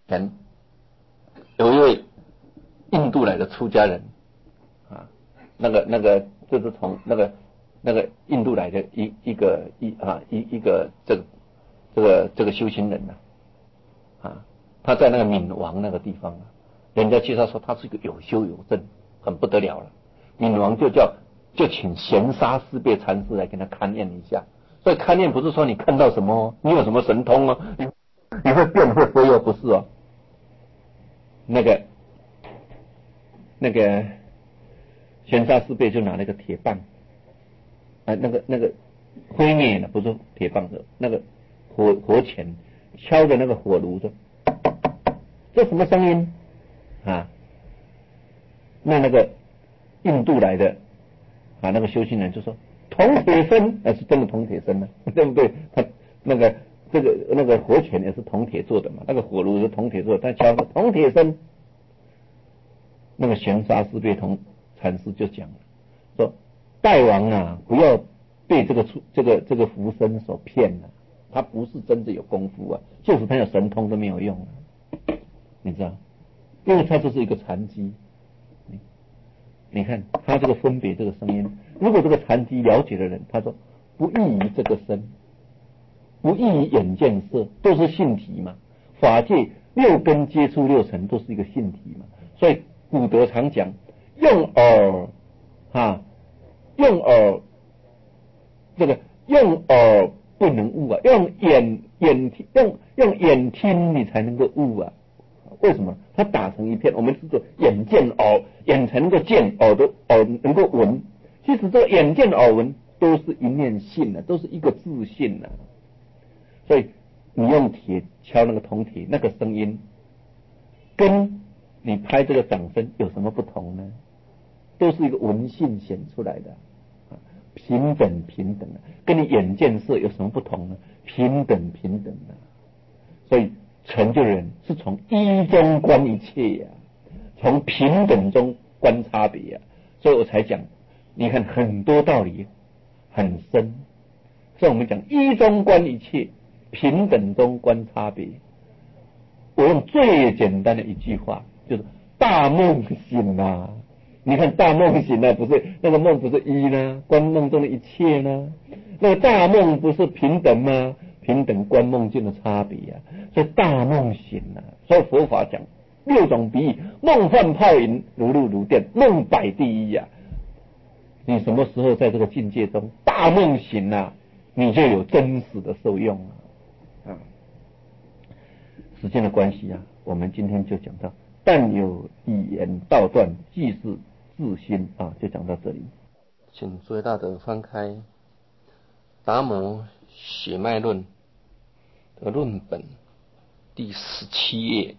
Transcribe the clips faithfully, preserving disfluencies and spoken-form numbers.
前有一位印度来的出家人啊，那个那个就是从那个那个印度来的一一个一啊一一个这个这个这个修行人呐 啊, 啊，他在那个闽王那个地方啊，人家介绍说他是一个有修有证，很不得了了。闽王就叫就请闲沙思辨禅师来跟他勘验一下。所以勘验不是说你看到什么，你有什么神通哦，你你会变会飞哦，不是哦。那个那个闲沙思辨就拿那个铁棒，啊，那个那个灰面的不是铁棒的，那个火火钳敲着那个火炉的，这什么声音啊？那那个印度来的啊，那个修行人就说铜铁声，那是真的铜铁声呢，对不对？他那个这个那个火钳也是铜铁做的嘛，那个火炉是铜铁做的，他敲个铜铁声。那个玄沙思辨同禅师就讲了，说大王啊，不要被这个出这个这个浮生所骗了，他不是真的有功夫啊，就是他有神通都没有用啊，你知道？因为他这是一个禅机。你看他这个分别这个声音，如果这个禅机了解的人，他说不异于这个声，不异于眼见色，都是性体嘛。法界六根接触六尘都是一个性体嘛，所以古德常讲用耳啊，用耳这个用耳不能悟啊，用眼眼用用眼听你才能够悟啊。为什么？它打成一片，我们是说眼见耳，眼才能够见，耳朵耳能够闻。其实这个眼见耳闻都是一念性的，都是一个自信的。所以你用铁敲那个铜铁，那个声音跟你拍这个掌声有什么不同呢？都是一个闻性显出来的，平等平等的，跟你眼见色有什么不同呢？平等平等的。所以成就人是从一中观一切呀、啊，从平等中观差别呀、啊，所以我才讲，你看很多道理很深，所以我们讲一中观一切，平等中观差别。我用最简单的一句话，就是大梦醒啊！你看大梦醒啊，不是那个梦不是一呢？观梦中的一切呢？那个大梦不是平等吗？平等观梦境的差别啊！所以大梦醒啊！所以佛法讲六种比喻：梦幻泡影，如露如电，梦百第一呀、啊！你什么时候在这个境界中大梦醒啊，你就有真实的受用啊！啊，时间的关系啊，我们今天就讲到，但有语言道断，即是自心啊，就讲到这里。请诸位大德翻开《达摩血脉论》的论本第十七页，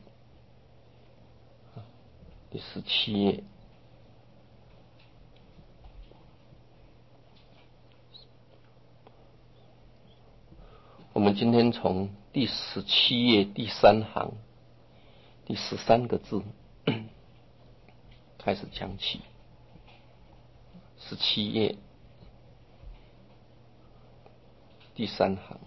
第十七页。我们今天从第十七页第三行第十三个字开始讲起。十七页第三行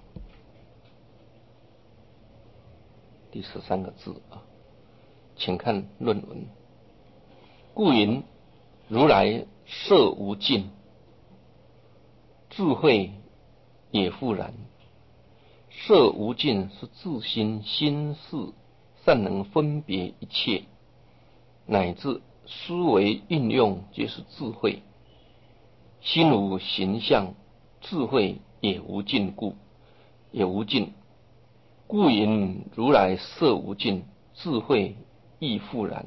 第十三个字啊，请看论文。故云如来色无尽，智慧也复然。色无尽是自心心事善能分别一切，乃至思维运用皆是智慧。心无形象，智慧也无尽故，也无尽。故云如来色无尽，智慧亦复然。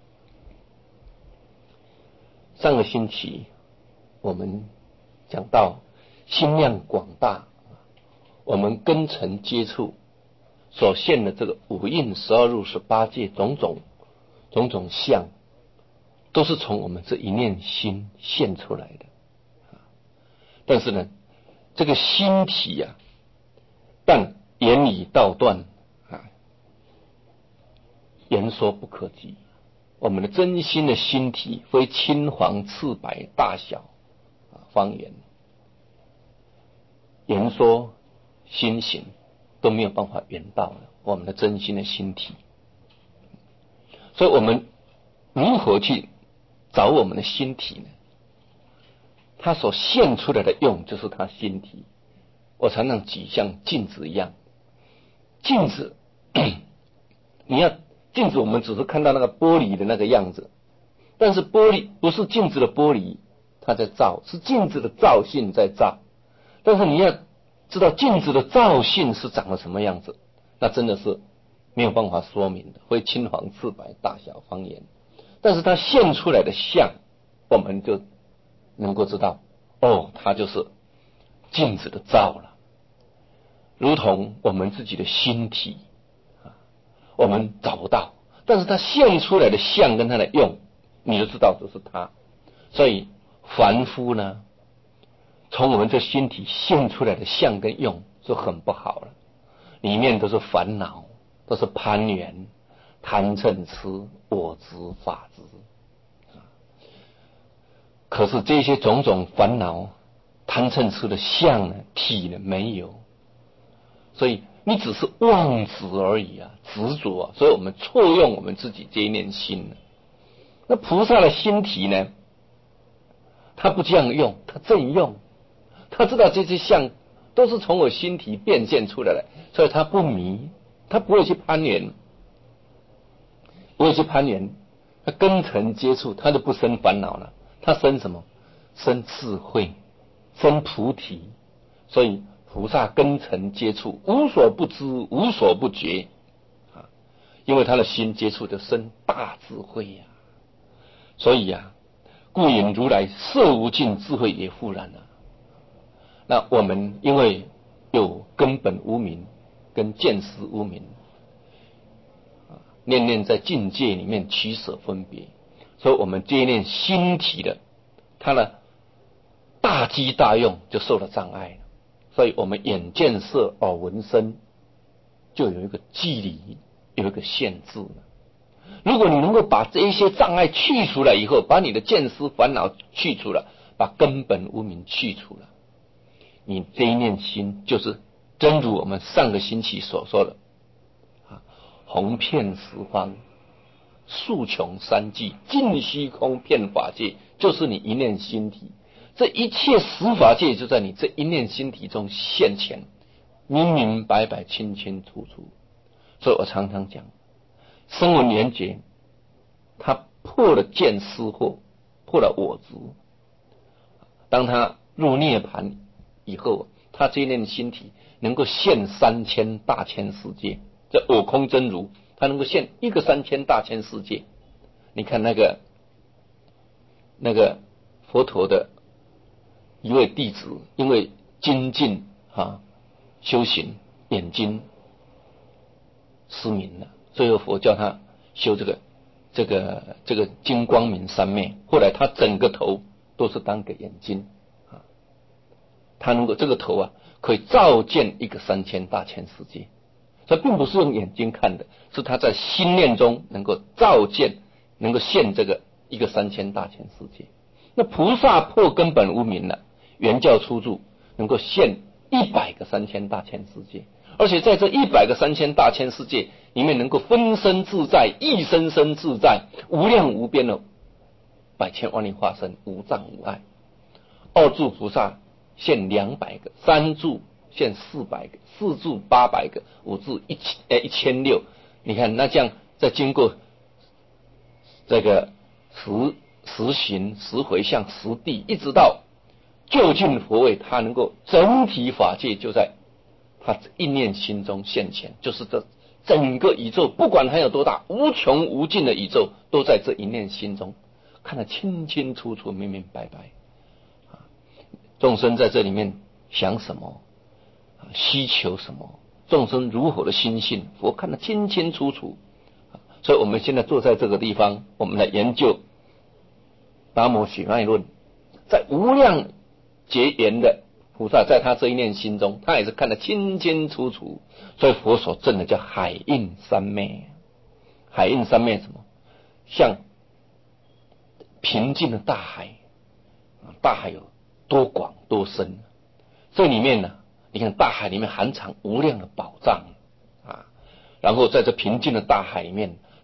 上个星期我们讲到心量广大，我们根尘接触所现的这个五蕴十二入十八界种种种种相，都是从我们这一念心现出来的。但是呢，这个心体啊，但言以道断啊，言说不可及。我们的真心的心体，非青黄赤白大小啊方言，言说心行都没有办法圆到我们的真心的心体。 所以我们如何去找我们的心体呢？它所现出来的用就是它心体。我常常举像镜子一样，镜子你要镜子，我们只是看到那个玻璃的那个样子，但是玻璃不是镜子的玻璃它在照，是镜子的照性在照。但是你要知道镜子的照性是长得什么样子，那真的是没有办法说明的，会青黄赤白大小方言。但是它现出来的像，我们就能够知道，哦，它就是镜子的照了。如同我们自己的心体，我们找不到，但是它现出来的像跟它的用，你就知道这是它。所以凡夫呢，从我们这心体现出来的像跟用就很不好了，里面都是烦恼，都是攀缘、贪嗔痴、我执、法执。可是这些种种烦恼、贪嗔痴的相呢、体呢没有，所以你只是妄执而已啊，执着啊，所以我们错用我们自己这一念心了。那菩萨的心体呢，他不这样用，他正用，他知道这些相都是从我心体变现出来的，所以他不迷，他不会去攀缘，不会去攀缘，他根尘接触，他就不生烦恼了。他生什么？生智慧，生菩提。所以菩萨根尘接触，无所不知，无所不觉啊！因为他的心接触的生大智慧呀、啊，所以呀、啊，故引如来色无尽，智慧也复然啊。那我们因为有根本无明跟见识无明啊，念念在境界里面取舍分别，所以我们这一念心体的，它呢大机大用就受了障碍了。所以我们眼见色耳闻声就有一个距离，有一个限制了。如果你能够把这一些障碍去除了以后，把你的见思烦恼去除了，把根本无明去除了，你这一念心就是真如我们上个星期所说的啊，红遍十方，数穷三际，尽虚空遍法界，就是你一念心体。这一切十法界就在你这一念心体中现前，明明白白清清楚楚。所以我常常讲，声闻缘觉他破了见思惑，破了我执，当他入涅盘以后，他这一念心体能够现三千大千世界，这我空真如他能够现一个三千大千世界。你看那个那个佛陀的一位弟子，因为精进啊修行，眼睛失明了，最后佛教他修这个这个这个金光明三昧，后来他整个头都是当个眼睛啊，他能够这个头啊可以照见一个三千大千世界，所以并不是用眼睛看的，是他在心念中能够照见，能够现这个一个三千大千世界。那菩萨破根本无明了，原教初住能够现一百个三千大千世界，而且在这一百个三千大千世界里面，能够分身自在，一生生自在，无量无边的百千万亿化身，无障无碍。二住菩萨现两百个，三住现四百个，四住八百个，五住一千呃一千六。你看，那这样再经过这个十十行、十回向、十地，一直到究竟佛位，他能够整体法界就在他一念心中现前，就是这整个宇宙，不管它有多大，无穷无尽的宇宙，都在这一念心中看得清清楚楚、明明白白。众生在这里面想什么，需求什么，众生如何的心性，佛看得清清楚楚。所以我们现在坐在这个地方，我们来研究达摩许脉论，在无量劫缘的菩萨，在他这一念心中，他也是看得清清楚楚。所以佛所证的叫海印三昧。海印三昧什么？像平静的大海，大海有多广多深？这里面呢，你看大海里面含藏无量的宝藏啊。然后在这平静的大海里面，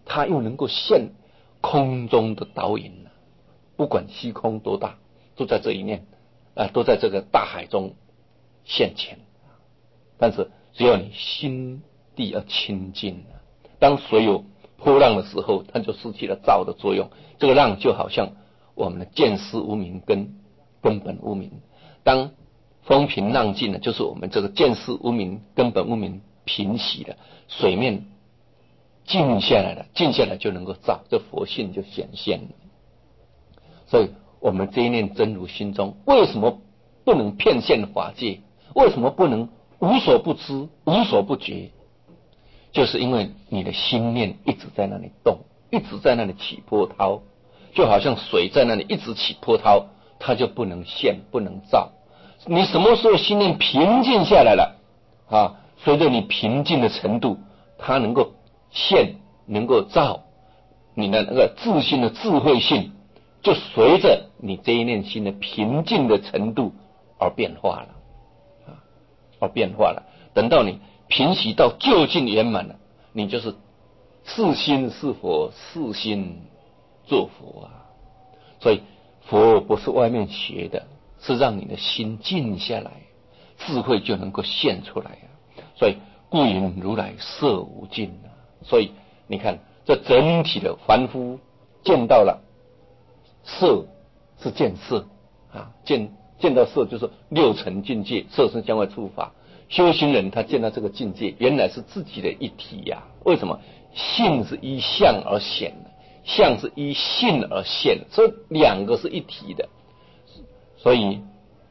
它又能够现空中的导引，不管虚空多大，都在这一念啊，都在这个大海中现前。但是只要你心地要清净，当水有波浪的时候，它就失去了造的作用。这个浪就好像我们的见思无明跟根本无明，当风平浪静呢，就是我们这个见思无明根本无明平息了，水面静下来了，静下来就能够造，这佛性就显现了。所以我们这一念真如心中，为什么不能遍现法界？为什么不能无所不知、无所不觉？就是因为你的心念一直在那里动，一直在那里起波涛，就好像水在那里一直起波涛，它就不能现，不能造。你什么时候心念平静下来了啊？随着你平静的程度，它能够现，能够造，你的那个自信的智慧性，就随着你这一念心的平静的程度而变化了，啊，而变化了。等到你平息到究竟圆满了，你就是是心是佛，是心做佛啊。所以佛不是外面学的，是让你的心静下来，智慧就能够现出来啊。所以故云如来色无尽啊。所以你看这整体的凡夫见到了色是见色啊，见见到色就是六尘境界，色身相外触法。修行人他见到这个境界，原来是自己的一体呀、啊。为什么？性是依相而显的，相是依性而现，所以两个是一体的。所以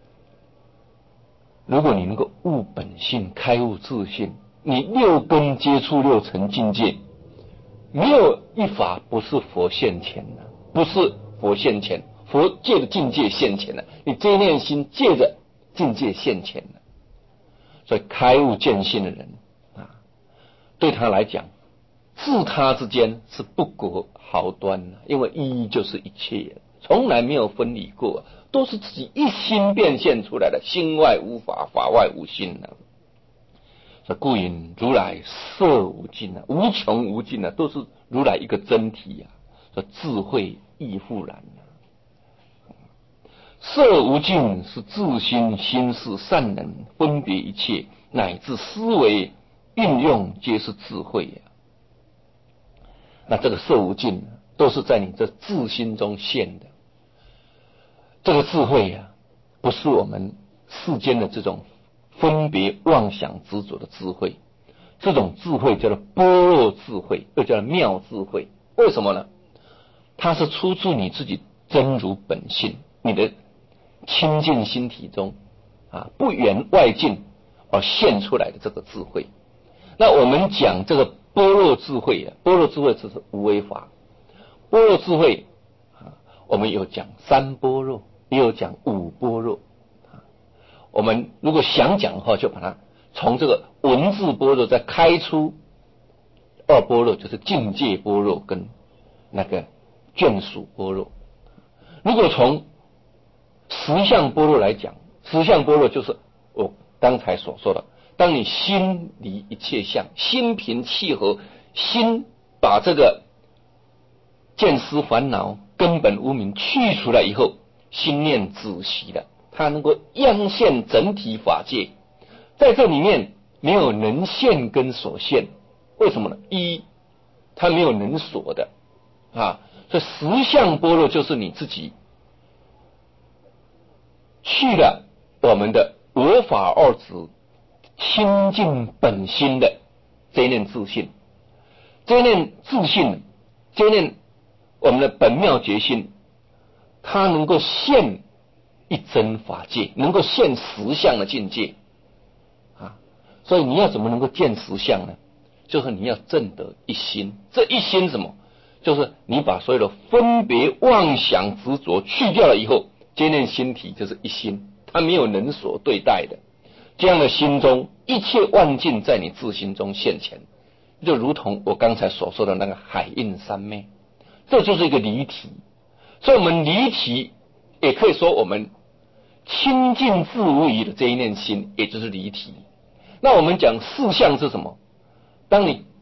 如果你能够悟本性，开悟自性，你六根接触六尘境界，没有一法不是佛现前的，不是佛现前，佛借着境界现前的，你这一念心借着境界现前的。所以开悟见性的人啊，对他来讲，自他之间是不隔毫端的，因为一就是一切，从来没有分离过，都是自己一心变现出来的，心外无法，法外无心的。所以故云如来色无尽啊，无穷无尽啊，都是如来一个真体啊。说智慧亦复然啊。色无尽是自心心事善能分别一切，乃至思维运用皆是智慧啊。那这个色无尽都是在你这自心中现的，这个智慧啊，不是我们世间的这种分别妄想执着的智慧，这种智慧叫做般若智慧，又叫做妙智慧。为什么呢？它是出自你自己真如本性，你的清净心体中啊，不缘外境而现出来的这个智慧。那我们讲这个般若智慧啊，般若智慧就是无为法。般若智慧啊，我们有讲三般若，也有讲五般若。我们如果想讲的话，就把它从这个文字般若再开出二般若，就是境界般若跟那个眷属般若。如果从实相般若来讲，实相般若就是我刚才所说的，当你心离一切相，心平气和，心把这个见思烦恼根本无明去除了以后，心念止息了，它能够央现整体法界。在这里面没有能现跟所现，为什么呢？一，它没有能所的啊，所以实相般若就是你自己去了我们的我法二执清净本心的这一念自信，这一念自信，这一念我们的本妙觉心，它能够现一真法界，能够现实相的境界啊。所以你要怎么能够见实相呢？就是你要证得一心。这一心什么？就是你把所有的分别妄想执着去掉了以后，这念心体就是一心，它没有能所对待的。这样的心中，一切万境在你自心中现前，就如同我刚才所说的那个海印三昧，这就是一个离体。所以我们离体，也可以说我们清净自无疑的这一念心，也就是离体。那我们讲四相是什么？当你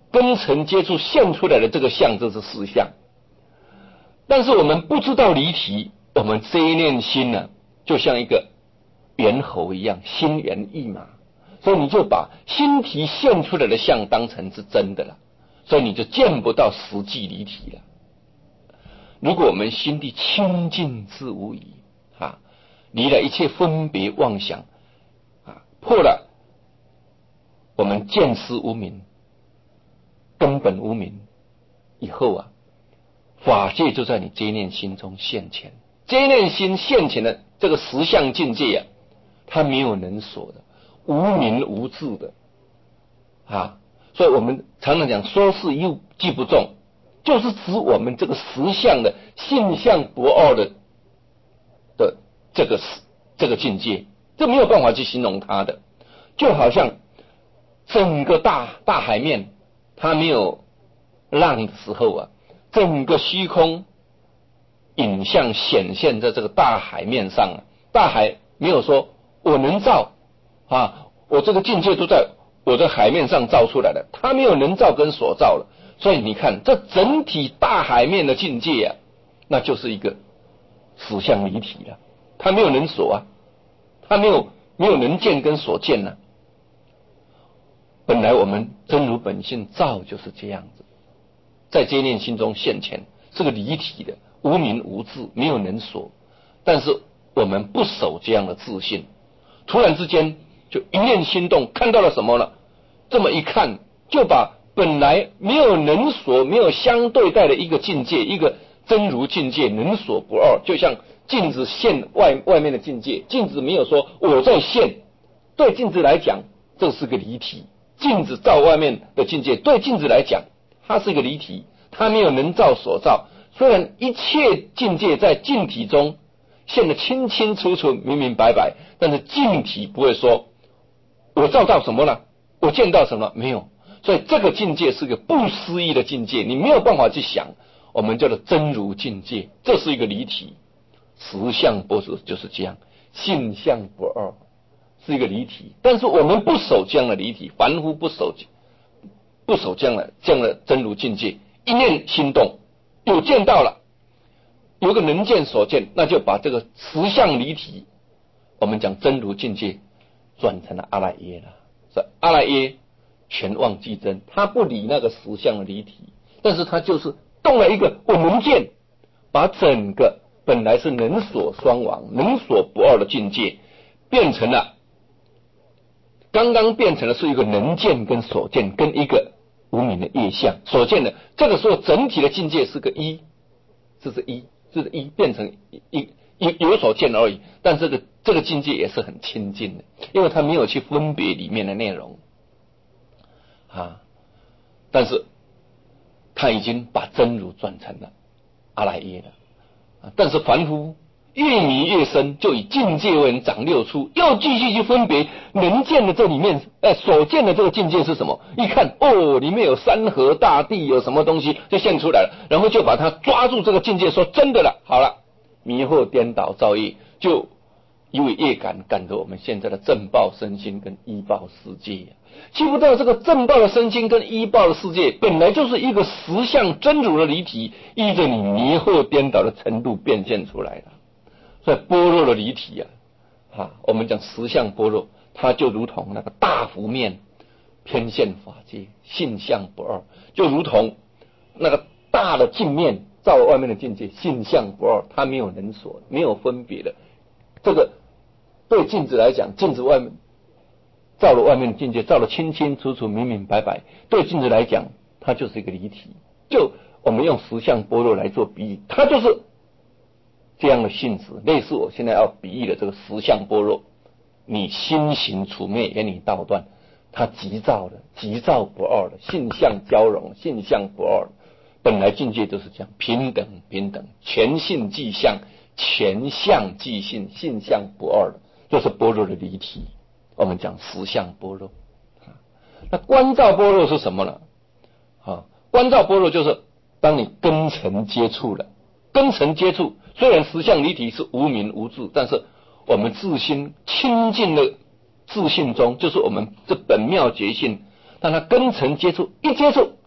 根尘接触现出来的这个相，这是实相。但是我们不知道离体，我们这一念心呢、啊，就像一个猿猴一样，心猿意马，所以你就把心体现出来的相当成是真的了，所以你就见不到实际离体了。如果我们心地清净自无疑啊，离了一切分别妄想啊，破了我们见思无明、根本无明以后啊，法界就在你这一念心中现前。这一念心现前的这个实相境界啊，它没有能所的，无明无智的啊，所以我们常常讲说是又记不中，就是指我们这个实相的性相不二的的这个这个境界，这没有办法去形容它的。就好像整个大大海面，它没有浪的时候啊，整个虚空影像显现在这个大海面上啊，大海没有说我能造啊，我这个境界都在我的海面上造出来的，它没有能造跟所造了。所以你看这整体大海面的境界啊，那就是一个实相离体了，它没有能所啊，它没有没有能见跟所见呢、啊。本来我们真如本性造就是这样子，在这一念心中现前，是个离体的，无明无智，没有能所。但是我们不守这样的自信，突然之间就一念心动，看到了什么了？这么一看，就把本来没有能所、没有相对待的一个境界，一个真如境界，能所不二，就像镜子现外外面的境界，镜子没有说我在现，对镜子来讲，这是个离体。镜子照外面的境界，对镜子来讲，它是一个离体，它没有能照所照。虽然一切境界在镜体中现得清清楚楚、明明白白，但是镜体不会说我照到什么了，我见到什么没有。所以这个境界是个不思议的境界，你没有办法去想。我们叫做真如境界，这是一个离体。实相不是就是这样，性相不二。是一个离体，但是我们不守这样的离体，凡夫不守不守这样的这样的真如境界，一念心动，有见到了，有个能见所见，那就把这个实相离体，我们讲真如境界，转成了阿赖耶了。所以阿赖耶全忘记真，他不理那个实相的离体，但是他就是动了一个我能见，把整个本来是能所双亡、能所不二的境界，变成了。刚刚变成了是一个能见跟所见跟一个无明的业相所见的，这个时候整体的境界是个一，这是一，这是一变成一一有所见而已，但这个这个境界也是很清净的，因为它没有去分别里面的内容啊，但是他已经把真如转成了阿赖耶了啊，但是凡夫越迷越深，就以境界为长六出，又继续去分别能见的这里面，呃，所见的这个境界是什么？一看，哦，里面有山河大地，有什么东西就现出来了，然后就把它抓住这个境界，说真的了，好了，迷惑颠倒造业，就因为业感赶着我们现在的正报身心跟依报世界呀、啊。记不到这个正报的身心跟依报的世界，本来就是一个实相真如的离体，依着你迷惑颠倒的程度变现出来的。所以般若的离体啊，啊，我们讲实相般若，它就如同那个大幅面偏现法界，性相不二，就如同那个大的镜面照外面的境界，性相不二，它没有能所，没有分别的。这个对镜子来讲，镜子外面照了外面的境界，照得清清楚楚、明明白白，对镜子来讲，它就是一个离体。就我们用实相般若来做比喻，它就是这样的性质，类似我现在要比喻的这个实相般若，你心行处灭，言语道断，它即照的，即照不二的，性相交融，性相不二的，本来境界就是这样，平等平等，全性即相，全相即性，性相不二的，就是般若的离体。我们讲实相般若，那观照般若是什么呢？啊，观照般若就是当你根尘接触了，根尘接触。虽然实相离体是无明无智，但是我们自心清净的自信中，就是我们这本妙觉性，当它根尘接触，一接触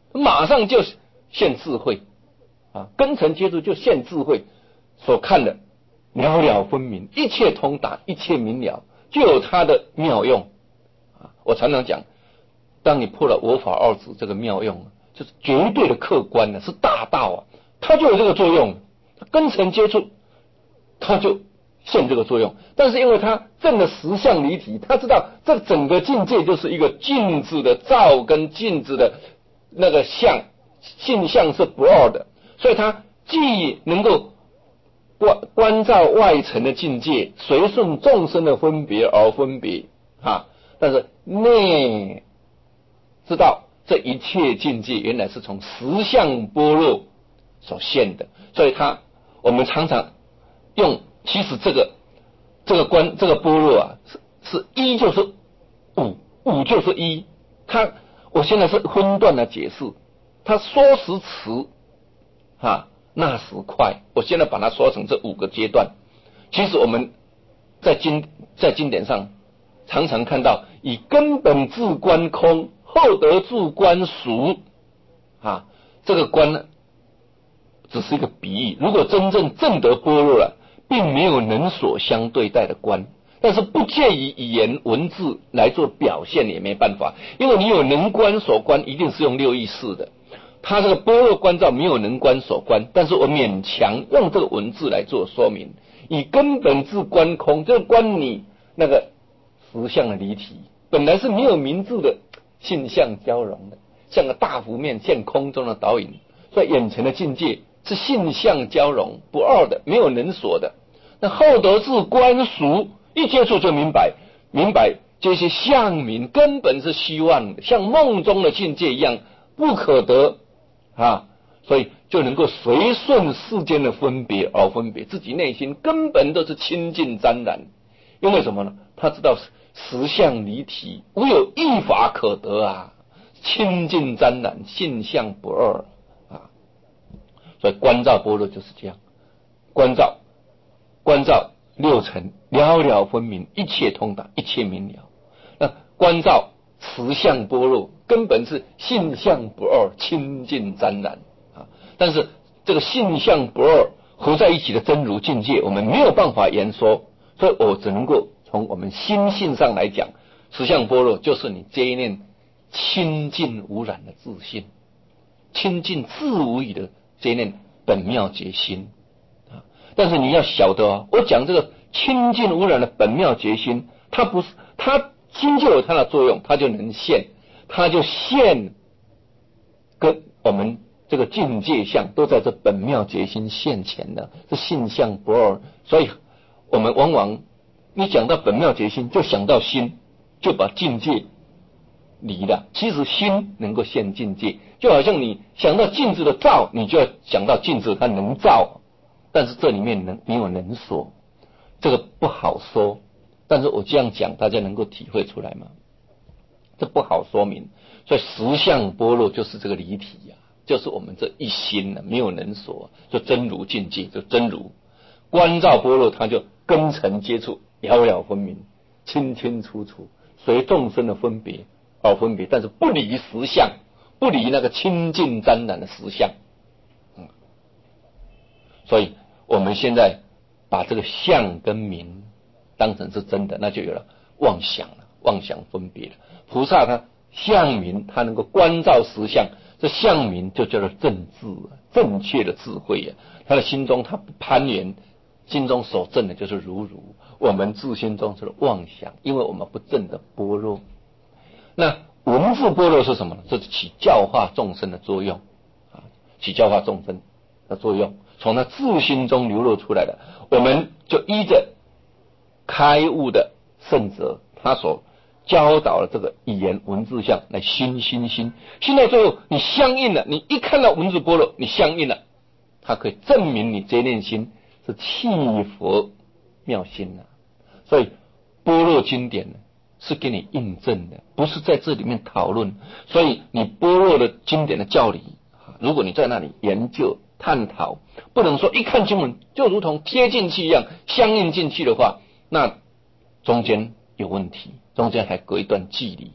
马上就现智慧啊，根尘接触就现智慧，所看的了了分明，一切通达，一切明了，就有它的妙用啊。我常常讲，当你破了我法二执这个妙用，就是绝对的客观的，是大道啊，它就有这个作用。根尘接触，它就现这个作用。但是因为它证了实相离体，他知道这整个境界就是一个镜子的照跟镜子的那个相，性相是不二的，所以他既能够观观照外层的境界，随顺众生的分别而分别啊，但是内知道这一切境界原来是从实相般若所现的，所以他我们常常用，其实这个这个观这个般若啊，是是一就是五，五就是一。他我现在是分段的解释，他说时迟啊，那时快，我现在把它说成这五个阶段。其实我们在经在经典上常常看到，以根本自观空，后得自观俗啊，这个观呢只是一个比喻，如果真正证得般若了，并没有能所相对待的观，但是不介于语言文字来做表现也没办法，因为你有能观所观，一定是用六意识的。他这个般若观照没有能观所观，但是我勉强用这个文字来做说明，以根本自观空，这观你那个实相的离体，本来是没有名字的性相交融的，像个大湖面现空中的倒影，所以眼前的境界是性相交融不二的，没有能所的。那后得自观俗，一接触就明白，明白这些相名根本是虚妄的，像梦中的境界一样不可得啊，所以就能够随顺世间的分别而分别，自己内心根本都是清净沾染。因为什么呢？他知道实相离体，无有一法可得啊，清净沾染，性相不二啊。所以观照般若就是这样，观照观照六尘了了分明，一切通达，一切明了。那观照实相般若，根本是性相不二，清净沾染啊。但是这个性相不二合在一起的真如境界，我们没有办法言说，所以我只能够从我们心性上来讲，实相般若就是你这一念清净无染的自信，清净自无语的这一念本妙觉心啊。但是你要晓得哦，我讲这个清净无染的本妙觉心，它不是它心就有它的作用，它就能现，它就现跟我们这个境界相都在这本妙觉心现前的，是性相不二。所以我们往往你讲到本妙觉心，就想到心，就把境界离了。其实心能够现境界，就好像你想到镜子的照，你就要想到镜子它能照，但是这里面能没有能所，这个不好说。但是我这样讲，大家能够体会出来吗？这不好说明。所以实相般若就是这个离体呀、啊，就是我们这一心呢、啊，没有能所，就真如境界，就真如观照般若，它就根尘接触，了了分明，清清楚楚，随众生的分别而分别，但是不离实相，不离那个清净沾染的实相。嗯，所以我们现在把这个相跟名当成是真的，那就有了妄想了，妄想分别了。菩萨他相名，他能够观照实相，这相名就叫做正智，正确的智慧呀、啊。他的心中他不攀缘，心中所证的就是如如，我们自心中就是妄想，因为我们不证的般若。那文字般若是什么呢？这是起教化众生的作用啊，起教化众生的作用，从他自心中流露出来的，我们就依着开悟的圣者他所教导的这个语言文字相来心心心，心到最后你相应了，你一看到文字般若，你相应了，它可以证明你这念心是契佛妙心啊。所以般若经典呢是给你印证的，不是在这里面讨论。所以你般若的经典的教理，如果你在那里研究探讨，不能说一看经文就如同贴进去一样相应进去的话，那中间有问题，中间还隔一段距离。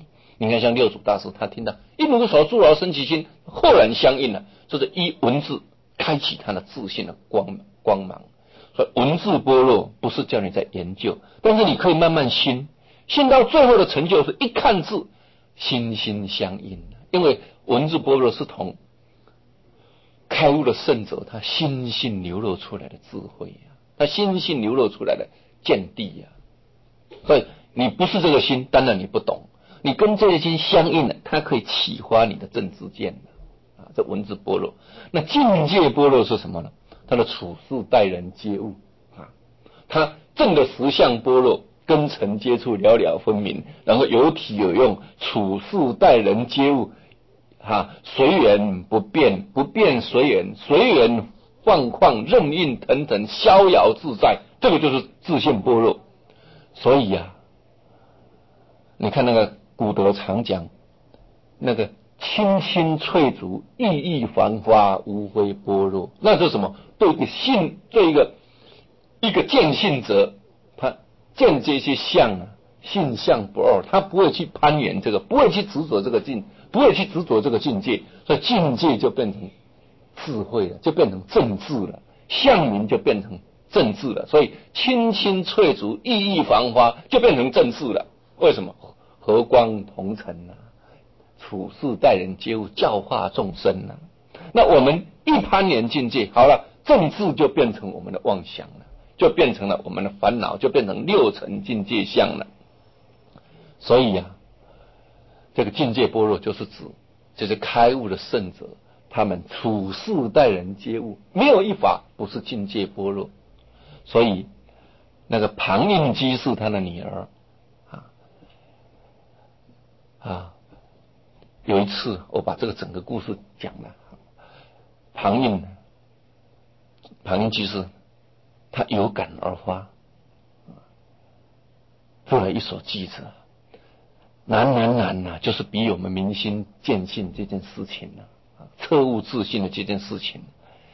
你看像六祖大师，他听到一如手诸劳生其心，豁然相应了，就是依文字开启他的自信的光光芒。所以文字般若不是叫你在研究，但是你可以慢慢信，信到最后的成就是一看字，心心相印。因为文字般若是同开悟的圣者，他心性流露出来的智慧啊，他心性流露出来的见地啊。所以你不是这个心，当然你不懂。你跟这个心相应了，它可以启发你的正知见啊。这文字般若，那境界般若是什么呢？他的处事待人接物啊，他正的实相般若，跟尘接触了了分明，然后有体有用，处事待人接物啊，随缘不变，不变随缘，随缘放旷，任运腾腾，逍遥自在，这个就是自性般若。所以啊，你看那个古德常讲那个青青翠竹，郁郁繁花，无非般若。那是什么？对一个信，对一个一个见信者，他见这些相啊，性相不二，他不会去攀缘这个，不会去执着这个境，不会去执着这个境界，所以境界就变成智慧了，就变成正智了，相名就变成正智了。所以青青翠竹，郁郁繁花就变成正智了。为什么？和光同尘啊，处事待人接物，教化众生啊。那我们一攀缘境界，好了，正智就变成我们的妄想了，就变成了我们的烦恼，就变成六尘境界相了。所以啊，这个境界般若就是指这些开悟的圣者，他们处事待人接物，没有一法不是境界般若。所以那个庞印居士他的女儿啊啊，有一次我把这个整个故事讲了。庞印庞印居士他有感而发，做了一首偈子，难难难呐、啊，就是比我们明心见性这件事情呢、啊，彻悟自信的这件事情，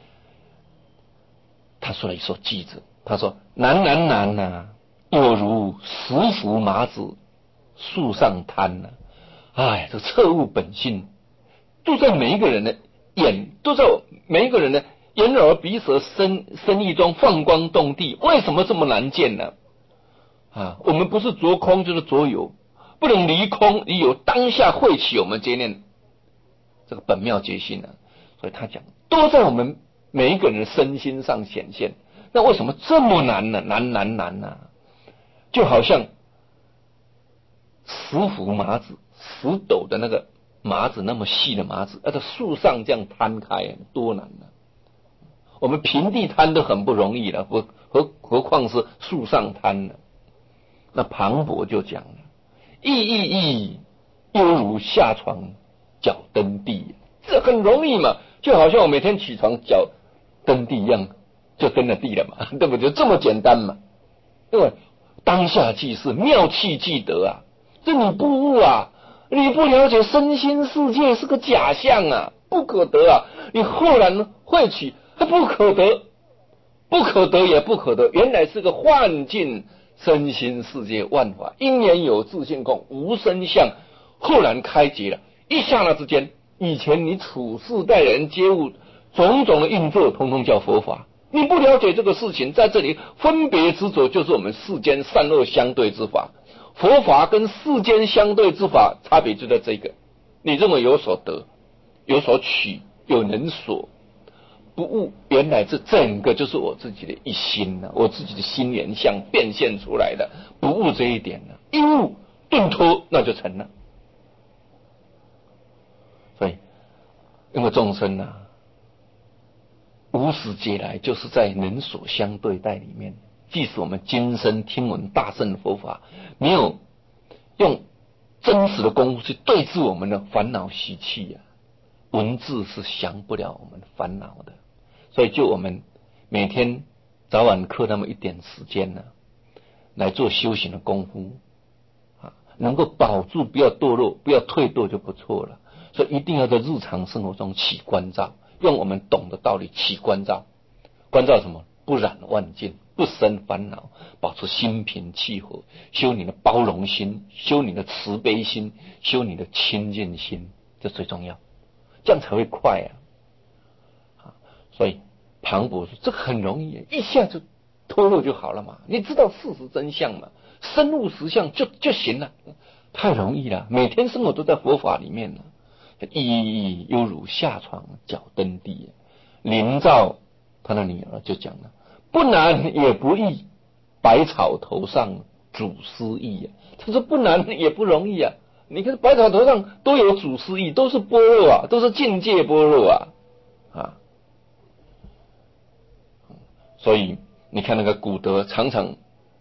他说了一首偈子，他说难难难呐、啊，又如十幅麻子树上摊呐、啊，哎，这彻悟本性就在每一个人的眼，都在每一个人的眼耳鼻舌身身意中放光动地，为什么这么难见呢？啊，我们不是着空就是着有，不能离空离有，当下会起我们这念这个本妙觉性呢、啊。所以他讲都在我们每一个人的身心上显现。那为什么这么难呢？难难难啊！就好像十幅麻子，十斗的那个麻子，那么细的麻子，要在树上这样摊开，多难啊！我们平地摊都很不容易了，何何何况是树上摊呢？那庞博就讲了，意意意，犹如下床脚蹬地，这很容易嘛，就好像我每天起床脚蹬地一样，就蹬了地了嘛，对不对？这么简单嘛。因为当下即是，妙气即得啊，这你不悟啊，你不了解身心世界是个假象啊，不可得啊，你豁然会起，不可得，不可得也不可得，原来是个幻境。身心世界万法因缘有自性空，无生相，豁然开解了。一刹那之间，以前你处事待人接物种种的运作，通通叫佛法。你不了解这个事情，在这里分别执着，就是我们世间善恶相对之法。佛法跟世间相对之法差别就在这个，你认为有所得，有所取，有能所。不悟，原来这整个就是我自己的一心呢、啊，我自己的心缘相变现出来的。不悟这一点呢、啊，一悟顿脱，那就成了。所以，因为众生啊，无始劫来就是在能所相对待里面。即使我们今生听闻大乘佛法，没有用真实的功夫去对治我们的烦恼习气啊，文字是降不了我们烦恼的。所以就我们每天早晚课那么一点时间呢、啊，来做修行的功夫啊，能够保住不要堕落，不要退堕就不错了。所以一定要在日常生活中起关照，用我们懂的道理起关照。关照什么？不染万境， 不生烦恼，保持心平气和，修你的包容心，修你的慈悲心，修你的清净心，这最重要，这样才会快啊！所以庞博说这个很容易，一下就脱落就好了嘛，你知道事实真相嘛，深入实相就就行了，太容易了，每天生活都在佛法里面了。意义犹如下床脚蹬地，林兆他的女儿就讲了，不难也不易，百草头上祖师意啊。他说不难也不容易啊，你看百草头上都有祖师意，都是般若啊，都是境界般若啊啊。所以你看那个古德常常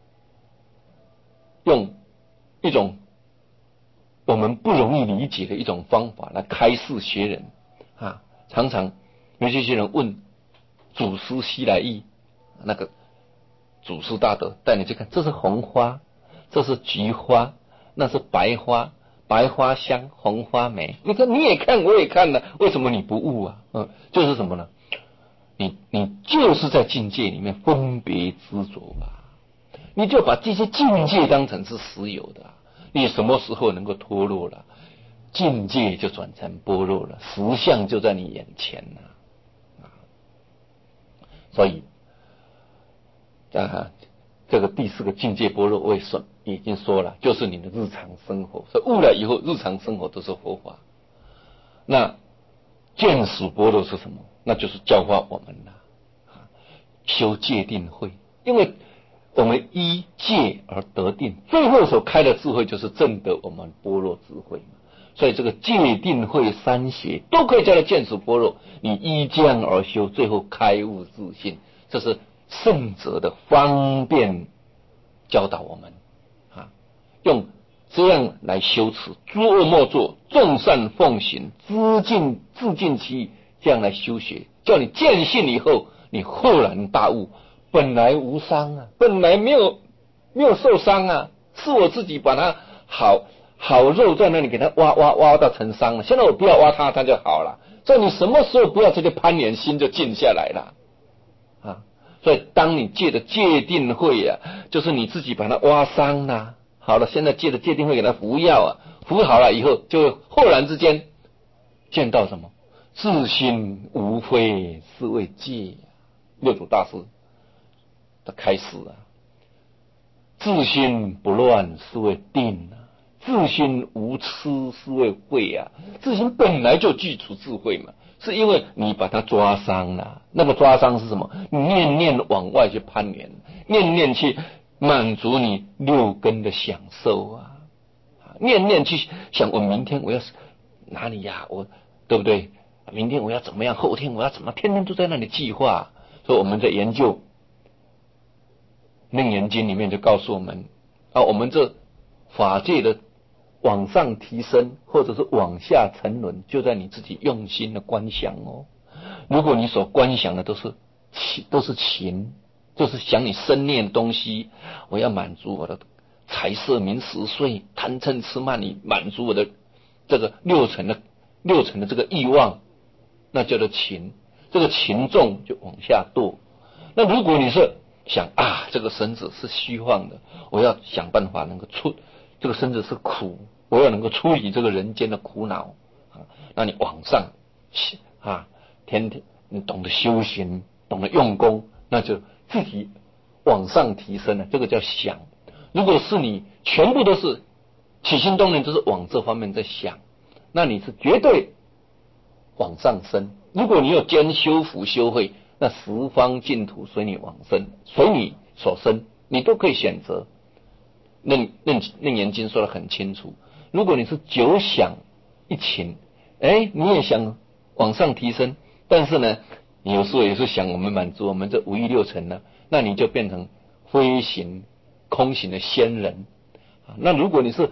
用一种我们不容易理解的一种方法来开示学人啊，常常有些些人问祖师西来意，那个祖师大德带你去看，这是红花，这是菊花，那是白花，白花香，红花美。你看你也看，我也看了，为什么你不悟啊？嗯，就是什么呢？你你就是在境界里面分别执着吧，你就把这些境界当成是实有的啊。你什么时候能够脱落了，境界就转成般若了，实相就在你眼前了。所以啊，这个第四个境界般若，我也说已经说了，就是你的日常生活。所以悟了以后，日常生活都是佛法。那见识般若是什么？那就是教化我们了，修戒定慧，因为我们依戒而得定，最后所开的智慧就是证得我们般若智慧嘛。所以这个戒定慧三学都可以叫做见识般若，你依这样而修，最后开悟自信，这是圣者的方便教导我们啊，用这样来修持，诸恶莫作，众善奉行，知尽自尽其意，这样来修学，叫你见性以后，你豁然大悟，本来无伤啊，本来没有没有受伤啊，是我自己把它好好肉在那里给它挖挖挖到成伤了，现在我不要挖它，它就好了。所以你什么时候不要这个攀缘心，就静下来了啊。所以当你戒的戒定慧啊，就是你自己把它挖伤了、啊。好了，现在戒的戒定慧给它服药啊，服好了以后，就豁然之间见到什么？自心无非是为戒。六祖大师的开始啊，自心不乱是为定啊，自心无痴是为慧啊。自心本来就具足智慧嘛，是因为你把它抓伤了。那个抓伤是什么？你念念往外去攀缘，念念去满足你六根的享受啊，念念去想我明天我要哪里呀、啊，我对不对？明天我要怎么样，后天我要怎么，天天都在那里计划。所以我们在研究楞严经里面就告诉我们啊，我们这法界的往上提升或者是往下沉沦，就在你自己用心的观想哦。如果你所观想的都是都是情，就是想你生念的东西，我要满足我的财色名食睡贪嗔痴慢疑，满足我的这个六层的六层的这个欲望，那叫做情。这个情重就往下堕。那如果你是想啊，这个身子是虚幻的，我要想办法能够出这个身子是苦，我要能够处理这个人间的苦恼啊。那你往上啊，天天你懂得修行，懂得用功，那就自己往上提升了，这个叫想。如果是你全部都是起心动念都是往这方面在想，那你是绝对往上升。如果你有兼修福修慧，那十方净土随你往生，随你所生，你都可以选择。楞楞楞严经说得很清楚，如果你是九想一情，哎，你也想往上提升，但是呢，你有时候也是想我们满足我们这五欲六尘呢，那你就变成飞行空行的仙人。那如果你是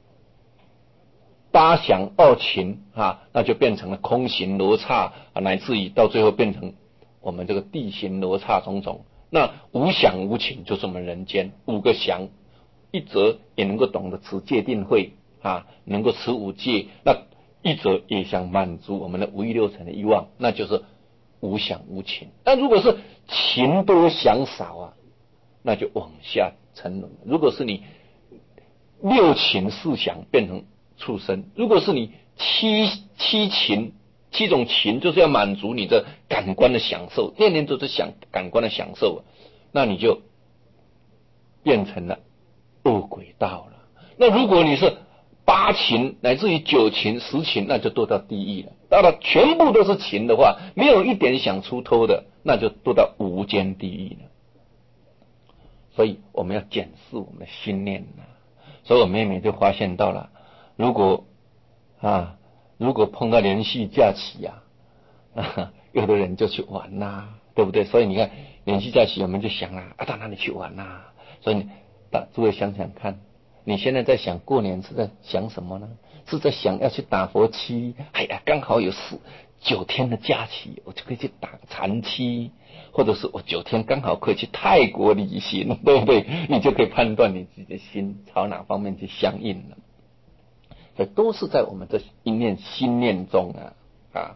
八想二情啊，那就变成了空行罗刹啊，乃至于到最后变成我们这个地行罗刹种种。那无想无情就是我们人间五个想，一则也能够懂得持戒定慧啊，能够持五戒，那一则也想满足我们的五欲六尘的欲望，那就是无想无情。但如果是情多想少啊， 那就往下沉沦。如果是你六情四想变成畜生，如果是你七七情七种情就是要满足你的感官的享受，念念都是想感官的享受，那你就变成了恶鬼道了。那如果你是八情乃至于九情十情，那就堕到地狱了。到了全部都是情的话，没有一点想出脱的，那就堕到无间地狱了。所以我们要检视我们的心念啊。所以我妹妹就发现到了，如果啊，如果碰到连续假期呀、啊，啊，有的人就去玩呐、啊，对不对？所以你看连续假期，我们就想啊，啊到哪里去玩呐、啊？所以你大诸位想想看。你现在在想过年是在想什么呢？是在想要去打佛七？哎呀，刚好有四九天的假期，我就可以去打禅七，或者是我九天刚好可以去泰国旅行，对不对？你就可以判断你自己的心朝哪方面去相应了。所以都是在我们这一念心念中啊啊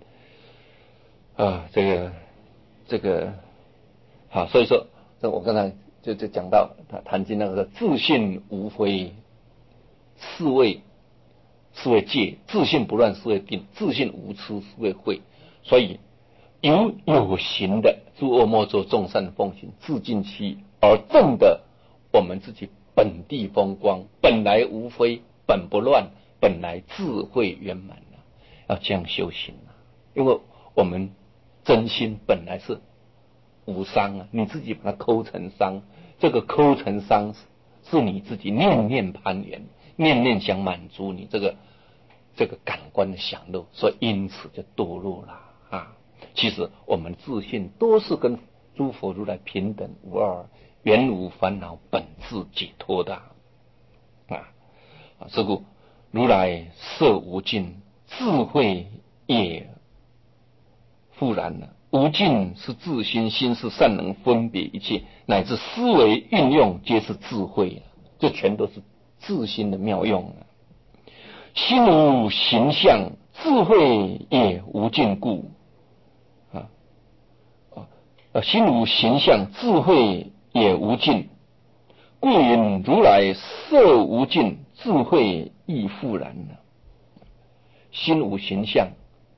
啊，这个这个好，所以说这我刚才就就讲到他谈及那个自信无非，是谓是谓戒，自信不乱是谓定，自信无痴是谓慧。所以有有形的诸恶莫作，众善奉行，自净其而正的我们自己本地风光，本来无非，本不乱，本来智慧圆满啊，要这样修行啊，因为我们真心本来是无伤啊，你自己把它抠成伤，这个抠成伤是你自己念念攀缘，念念想满足你这个这个感官的享乐，所以因此就堕落了啊。其实我们自信都是跟诸佛如来平等无二，原无烦恼，本自解脱的啊。是故如来色无尽，智慧也复然了。无尽是自心，心是善能分别一切，乃至思维运用皆是智慧，这全都是自心的妙用啊。心无形象，智慧也无尽故啊啊！心无形象，智慧也无尽，故云如来色无尽，智慧亦复然了。心无形象，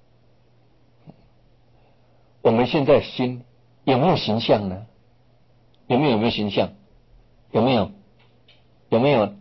我们现在心有没有形象呢？有没有有没有形象？有没有？有没有？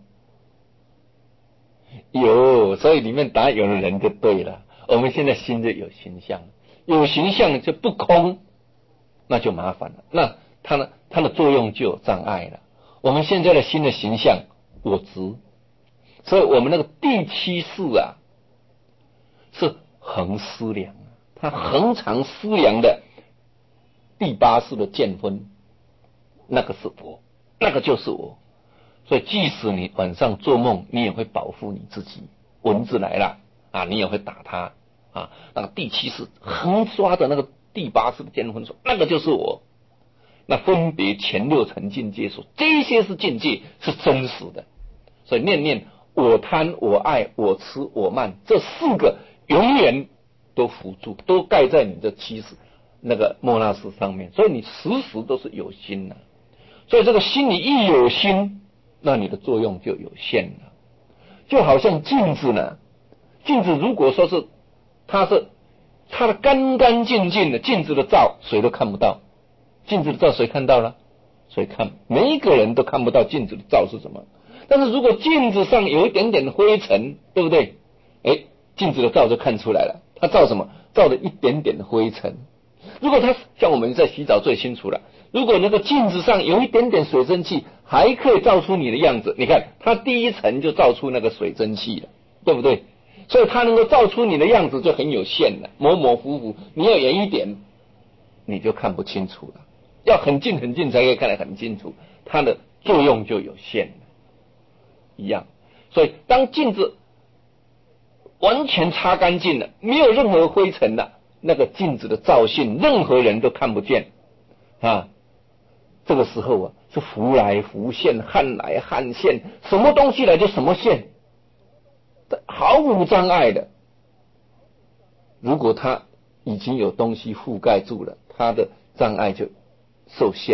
有，所以里面答案有的人就对了。我们现在心就有形象，有形象就不空，那就麻烦了。那它的它的作用就有障碍了。我们现在的心的形象，我执，所以我们那个第七世啊，是恒思量，它恒常思量的第八世的见分，那个是我，那个就是我。所以即使你晚上做梦，你也会保护你自己。蚊子来了啊，你也会打它啊。那个第七世横刷的那个第八世的见分说，那个就是我。那分别前六层境界说，这些是境界，是真实的。所以念念我贪、我爱、我痴、我慢，这四个永远都辅助，都盖在你的七世那个莫那斯上面。所以你时时都是有心的、啊。所以这个心里一有心，那你的作用就有限了。就好像镜子呢，镜子如果说是它是它的干干净净的，镜子的照谁都看不到。镜子的照谁看到了？谁看？每一个人都看不到镜子的照是什么。但是如果镜子上有一点点的灰尘，对不对？哎，镜子的照就看出来了。它照什么？照了一点点的灰尘。如果它像我们在洗澡最清楚了，如果那个镜子上有一点点水蒸气，还可以照出你的样子。你看，它第一层就照出那个水蒸气了，对不对？所以它能够照出你的样子就很有限了，模模糊糊。你要远一点，你就看不清楚了。要很近很近才可以看得很清楚，它的作用就有限了，一样。所以当镜子完全擦干净了，没有任何灰尘了，那个镜子的照性任何人都看不见啊。这个时候啊，是浮来浮现，汉来汉现，什么东西来就什么现，毫无障碍的。如果它已经有东西覆盖住了，它的障碍就受限了。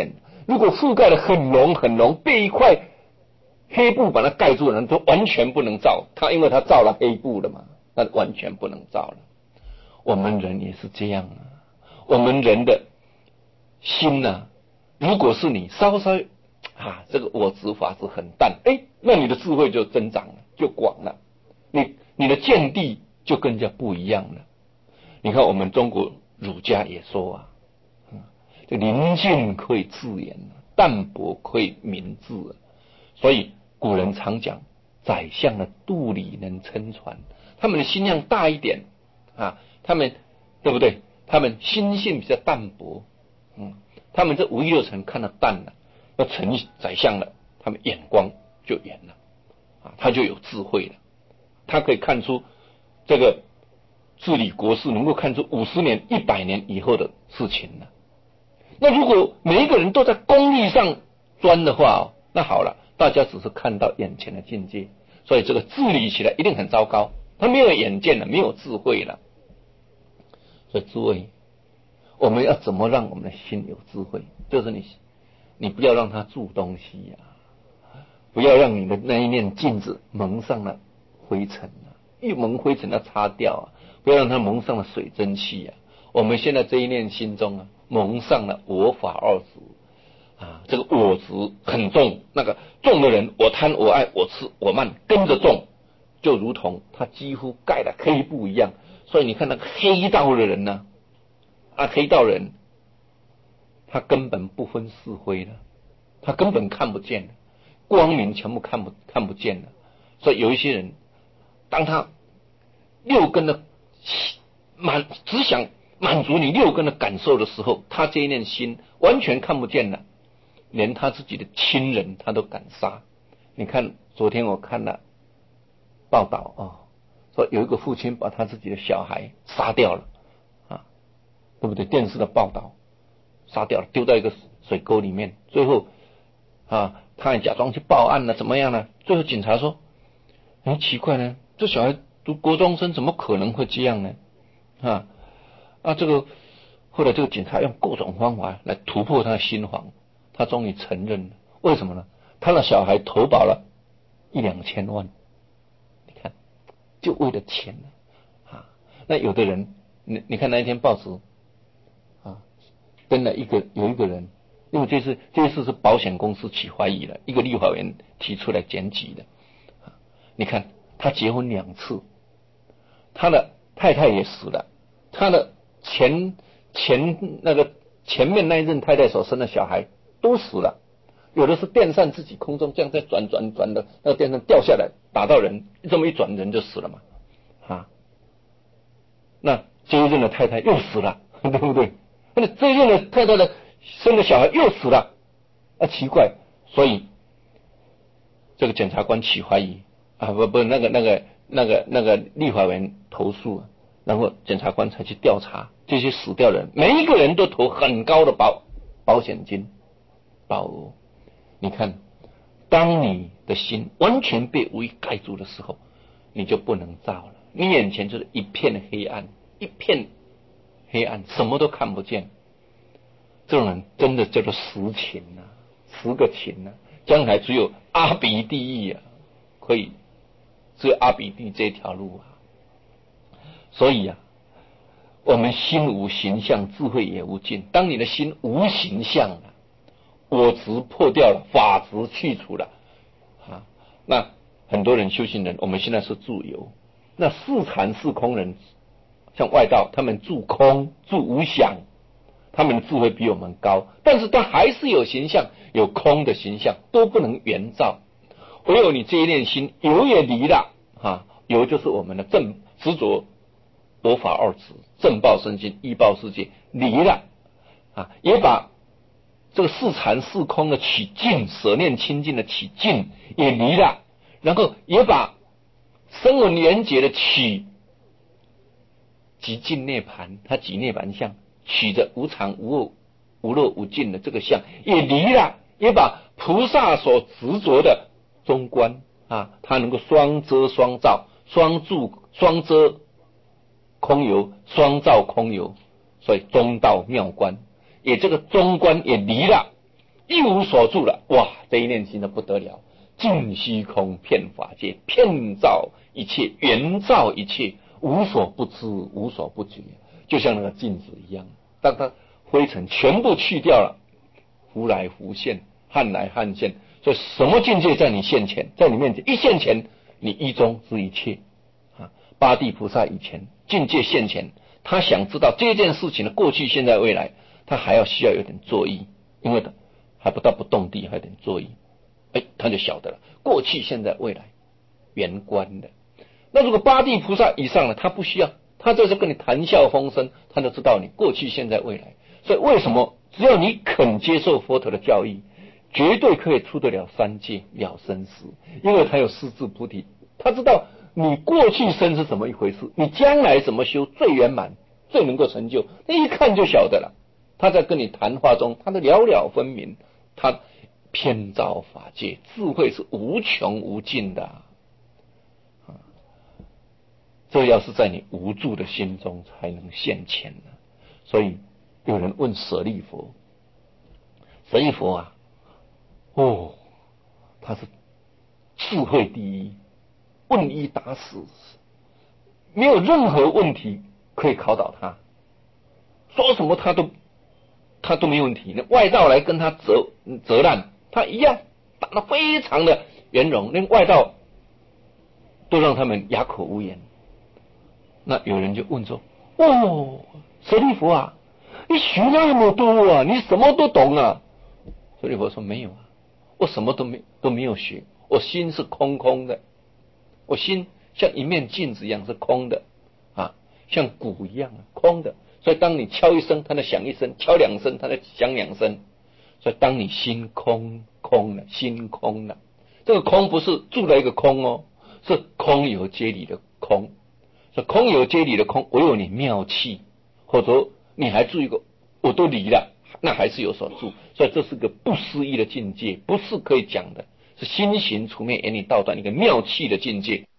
如果覆盖的很浓很浓，被一块黑布把它盖住的人，都完全不能照。他因为他照了黑布了嘛，那完全不能照了。我们人也是这样啊，我们人的心呐、啊，如果是你稍稍啊，这个我执法是很淡，哎，那你的智慧就增长了，就广了，你你的见地就跟人家不一样了。你看我们中国儒家也说啊，嗯、这宁静可以致远，淡泊可以明志，所以古人常讲，宰相的肚里能撑船，他们的心量大一点啊，他们对不对？他们心性比较淡薄，嗯，他们这五欲六尘看得淡了，要成宰相了，他们眼光就远了啊，他就有智慧了，他可以看出这个治理国事，能够看出五十年、一百年以后的事情了。那如果每一个人都在功利上钻的话，哦，那好了，大家只是看到眼前的境界，所以这个治理起来一定很糟糕，他没有眼见了，没有智慧了。所以诸位，我们要怎么让我们的心有智慧？就是你，你不要让它住东西呀、啊，不要让你的那一面镜子蒙上了灰尘啊，一蒙灰尘要擦掉啊，不要让它蒙上了水蒸气啊。我们现在这一念心中啊，蒙上了我法二执啊，这个我执很重，那个重的人，我贪我爱我痴我慢跟着重，就如同他几乎盖了黑布一样。所以你看那个黑道的人呢、啊，啊黑道人，他根本不分是非了，他根本看不见了，光明全部看不看不见了。所以有一些人，当他六根的满只想满足你六根的感受的时候，他这一念心完全看不见了，连他自己的亲人他都敢杀。你看昨天我看了报道啊、哦，说有一个父亲把他自己的小孩杀掉了啊，对不对？电视的报道，杀掉了，丢在一个水沟里面，最后啊，他还假装去报案了，怎么样呢？最后警察说，很奇怪呢，这小孩读国中生怎么可能会这样呢？啊啊，这个后来这个警察用各种方法来突破他的心防，他终于承认了。为什么呢？他的小孩投保了一两千万，你看，就为了钱啊！那有的人，你你看那一天报纸啊，登了一个有一个人，因为这次这次是保险公司起怀疑了，一个立法委员提出来检举的。啊，你看他结婚两次，他的太太也死了，他的前前那个前面那一任太太所生的小孩都死了。有的是电扇自己空中这样在转转转的，那个电扇掉下来打到人，这么一转人就死了嘛，啊，那这一任的太太又死了，对不对？那这一任的太太的生的小孩又死了，啊，奇怪，所以这个检察官起怀疑啊，不不，那个那个那个那个立法委员投诉，然后检察官才去调查这些死掉的人，每一个人都投很高的保保险金保额。你看，当你的心完全被无意盖住的时候，你就不能照了，你眼前就是一片黑暗，一片黑暗，什么都看不见。这种人真的叫做实情啊，实个情啊，将来只有阿鼻地狱啊，可以只有阿鼻地这条路啊。所以啊，我们心无形象，智慧也无尽。当你的心无形象了，我执破掉了，法执去除了啊。那很多人修行人，我们现在是住有，那四禅四空人，像外道，他们住空住无想，他们的智慧比我们高，但是他还是有形象，有空的形象，都不能圆照。唯有你这一念心有也离了啊，有就是我们的正执着我法二执，正报身心，依报世界离了啊，也把这个四禅四空的起净，舍念清净的起净也离了，然后也把声闻缘觉的起极尽涅盘，它极涅盘相，取着无常无我无乐无尽的这个相也离了，也把菩萨所执着的中观啊，它能够双遮双照，双住双遮空有，双照空有，所以中道妙观，也这个中观也离了， 一无所住了，哇，这一念心的不得了，尽虚空遍法界，遍照一切，圆照一切，无所不知，无所不觉，就像那个镜子一样。当它灰尘全部去掉了，忽来忽现，汉来汉现，所以什么境界在你现前，在你面前一现前，你一中知一切啊。八地菩萨以前境界现前，他想知道这件事情的过去、现在、未来，他还要需要有点作意，因为还不到不动地，还有点作意，哎，他就晓得了过去、现在、未来圆观的。那如果八地菩萨以上呢，他不需要，他就是跟你谈笑风生，他就知道你过去、现在、未来。所以为什么只要你肯接受佛陀的教义，绝对可以出得了三界了生死，因为他有四智菩提，他知道你过去生是怎么一回事，你将来怎么修最圆满、最能够成就，那一看就晓得了。他在跟你谈话中，他的了了分明，他遍照法界，智慧是无穷无尽的啊。这要是在你无助的心中才能现前呢。所以有人问舍利佛，舍利佛啊，哦，他是智慧第一，问一答十，没有任何问题可以考倒他，说什么他都他都没问题。那外道来跟他责责难，他一样答得非常的圆融，连外道都让他们哑口无言。那有人就问说：哦，舍利弗啊，你学那么多啊，你什么都懂啊？舍利弗说：没有啊，我什么都没都没有学，我心是空空的，我心像一面镜子一样是空的啊，像鼓一样空的。所以当你敲一声，它在响一声；敲两声，它在响两声。所以当你心空空了，心空了，这个空不是住了一个空哦，是空有皆理的空。所以空有皆理的空，唯有你妙气，或者你还住一个我都离了，那还是有所住。所以这是个不思议的境界，不是可以讲的，是心行处灭，眼里道断一个妙气的境界。